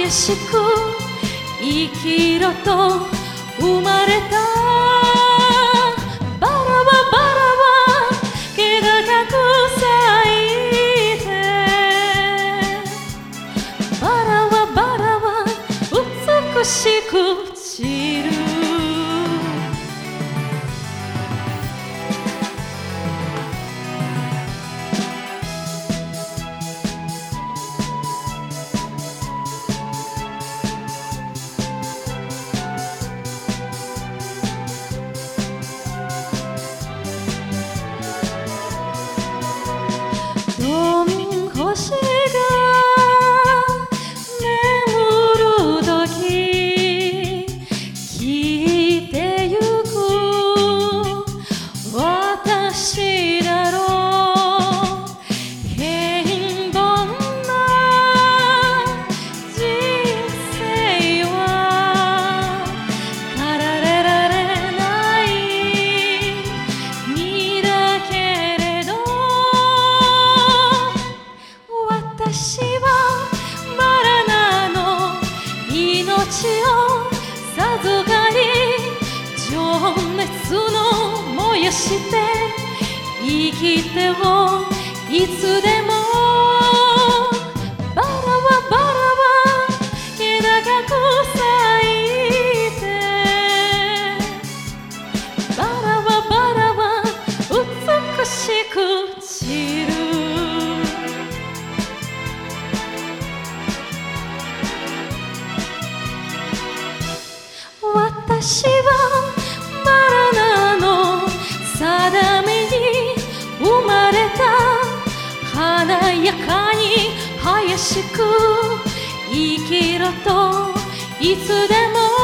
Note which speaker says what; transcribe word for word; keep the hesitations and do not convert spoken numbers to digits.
Speaker 1: 激しく生きろと生まれた。バラはバラは気高く咲いて、バラはバラは美しく散る。どん星が眠るとき消えてゆく私だろう。平凡な人生は変えられない身だけれど、私はバラなの。命を授かり情熱の燃やして生きてをいつでも。バラはバラは気高く咲いて、バラはバラは美しく散る。私はバラなの。定めに生まれた。華やかに激しく生きろといつでも。